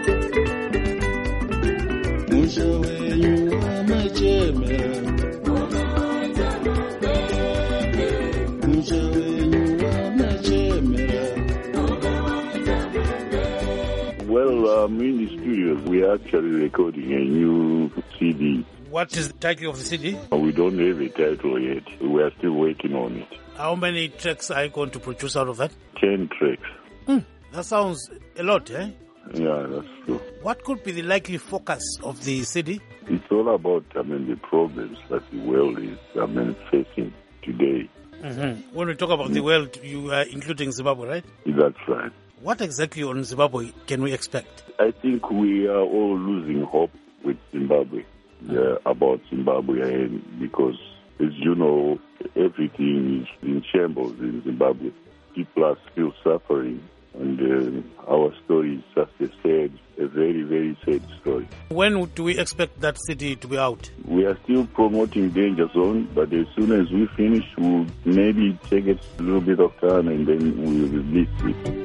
Well, in the studio, we are actually recording a new CD. What is the title of the CD? We don't have a title yet. We are still working on it. How many tracks are you going to produce out of that? 10 tracks. That sounds a lot, eh? Yeah, that's true. What could be the likely focus of the CD? It's all about, the problems that the world is, facing today. Mm-hmm. When we talk about the world, you are including Zimbabwe, right? That's right. What exactly on Zimbabwe can we expect? I think we are all losing hope with Zimbabwe, about Zimbabwe, because, as you know, everything is in shambles in Zimbabwe. People are still suffering, and our story is just a very, very sad story. When do we expect that CD to be out? We are still promoting Danger Zone, but as soon as we finish, we'll maybe take it a little bit of time and then we'll release it.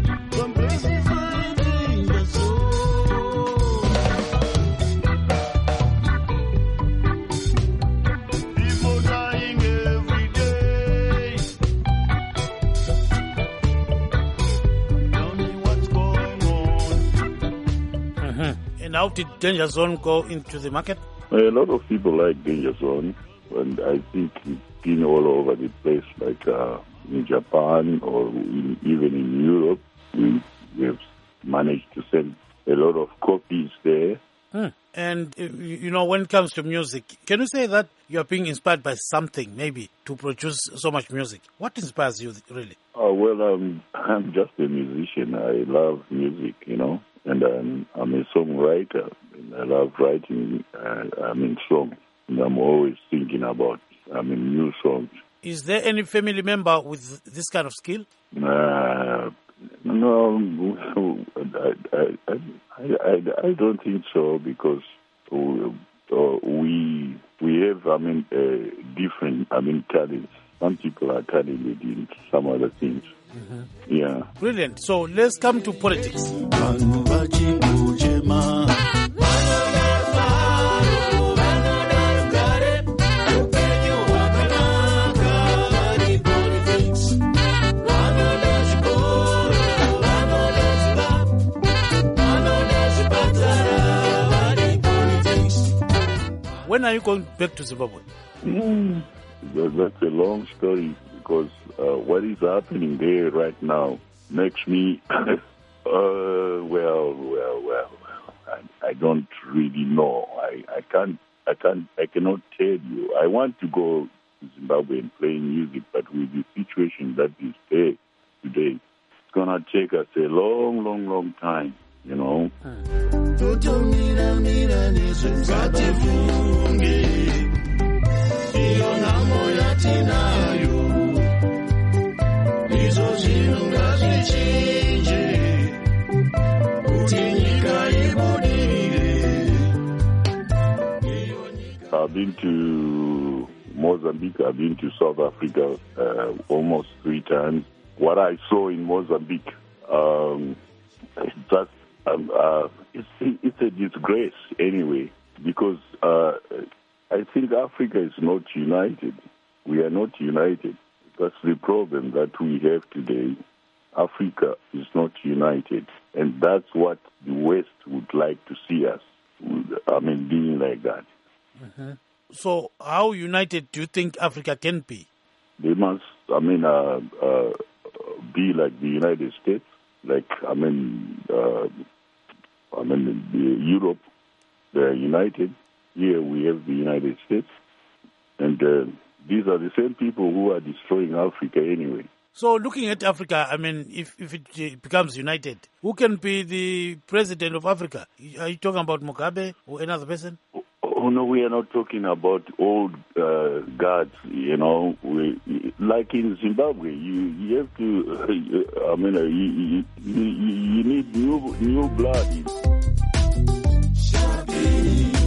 And how did Danger Zone go into the market? A lot of people like Danger Zone, and I think it's been all over the place, like in Japan or even in Europe. We have managed to send a lot of copies there. And, when it comes to music, can you say that you are being inspired by something, maybe, to produce so much music? What inspires you, really? I'm just a musician. I love music, and I'm a songwriter. And I love writing, songs. And I'm always thinking about, new songs. Is there any family member with this kind of skill? No, I don't think so, because we have different talents. Some people are talented in some other things. Mm-hmm. Yeah. Brilliant. So let's come to politics. When are you going back to Zimbabwe? That's a long story, because what is happening there right now makes me, I don't really know. I cannot tell you. I want to go to Zimbabwe and play music, but with the situation that is there today, it's going to take us a long, long, long time, I've been to Mozambique, I've been to South Africa almost 3 times. What I saw in Mozambique, it's a disgrace anyway, because I think Africa is not united. We are not united. That's the problem that we have today. Africa is not united. And that's what the West would like to see us, being like that. Mm-hmm. So how united do you think Africa can be? They must, be like the United States, like, Europe, they're united. Here we have the United States. And these are the same people who are destroying Africa anyway. So looking at Africa, if it becomes united, who can be the president of Africa? Are you talking about Mugabe or another person? Oh, no, we are not talking about old gods, like in Zimbabwe, you have to, you need new blood.